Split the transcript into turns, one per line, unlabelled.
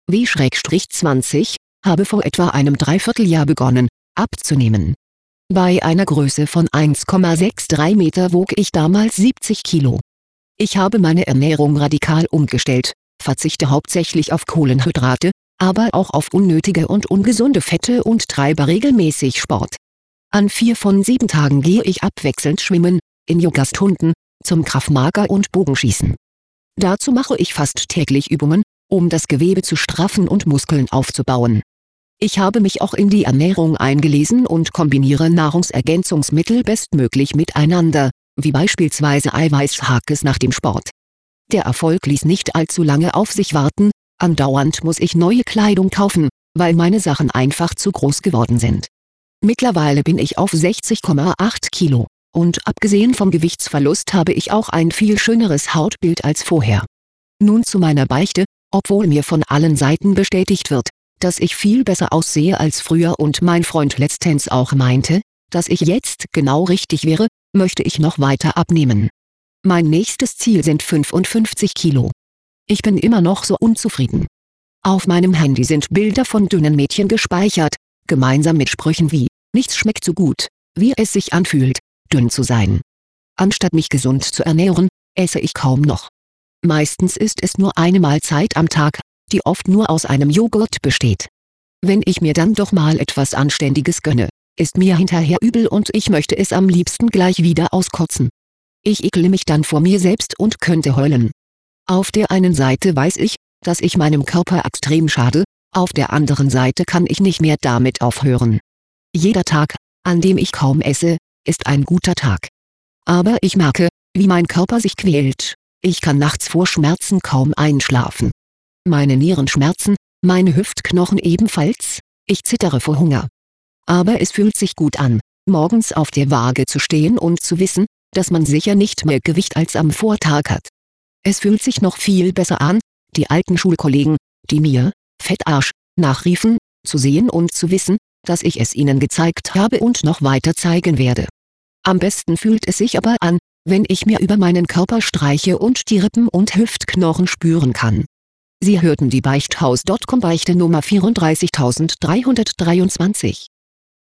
W-20, habe vor etwa einem Dreivierteljahr begonnen, abzunehmen. Bei einer Größe von 1,63 Meter wog ich damals 70 Kilo. Ich habe meine Ernährung radikal umgestellt, verzichte hauptsächlich auf Kohlenhydrate, aber auch auf unnötige und ungesunde Fette und treibe regelmäßig Sport. An 4 von 7 Tagen gehe ich abwechselnd schwimmen, in Yogastunden, zum Krav Maga und Bogenschießen. Dazu mache ich fast täglich Übungen, um das Gewebe zu straffen und Muskeln aufzubauen. Ich habe mich auch in die Ernährung eingelesen und kombiniere Nahrungsergänzungsmittel bestmöglich miteinander, wie beispielsweise Eiweißshakes nach dem Sport. Der Erfolg ließ nicht allzu lange auf sich warten, andauernd muss ich neue Kleidung kaufen, weil meine Sachen einfach zu groß geworden sind. Mittlerweile bin ich auf 60,8 Kilo, und abgesehen vom Gewichtsverlust habe ich auch ein viel schöneres Hautbild als vorher. Nun zu meiner Beichte: Obwohl mir von allen Seiten bestätigt wird, dass ich viel besser aussehe als früher und mein Freund letztens auch meinte, dass ich jetzt genau richtig wäre, möchte ich noch weiter abnehmen. Mein nächstes Ziel sind 55 Kilo. Ich bin immer noch so unzufrieden. Auf meinem Handy sind Bilder von dünnen Mädchen gespeichert, gemeinsam mit Sprüchen wie: Nichts schmeckt so gut, wie es sich anfühlt, dünn zu sein. Anstatt mich gesund zu ernähren, esse ich kaum noch. Meistens ist es nur eine Mahlzeit am Tag, die oft nur aus einem Joghurt besteht. Wenn ich mir dann doch mal etwas Anständiges gönne, ist mir hinterher übel und ich möchte es am liebsten gleich wieder auskotzen. Ich ekle mich dann vor mir selbst und könnte heulen. Auf der einen Seite weiß ich, dass ich meinem Körper extrem schade, auf der anderen Seite kann ich nicht mehr damit aufhören. Jeder Tag, an dem ich kaum esse, ist ein guter Tag. Aber ich merke, wie mein Körper sich quält. Ich kann nachts vor Schmerzen kaum einschlafen. Meine Nieren schmerzen, meine Hüftknochen ebenfalls, ich zittere vor Hunger. Aber es fühlt sich gut an, morgens auf der Waage zu stehen und zu wissen, dass man sicher nicht mehr Gewicht als am Vortag hat. Es fühlt sich noch viel besser an, die alten Schulkollegen, die mir Fettarsch nachriefen, zu sehen und zu wissen, dass ich es ihnen gezeigt habe und noch weiter zeigen werde. Am besten fühlt es sich aber an, wenn ich mir über meinen Körper streiche und die Rippen und Hüftknochen spüren kann. Sie hörten die Beichthaus.com Beichte Nummer 34323.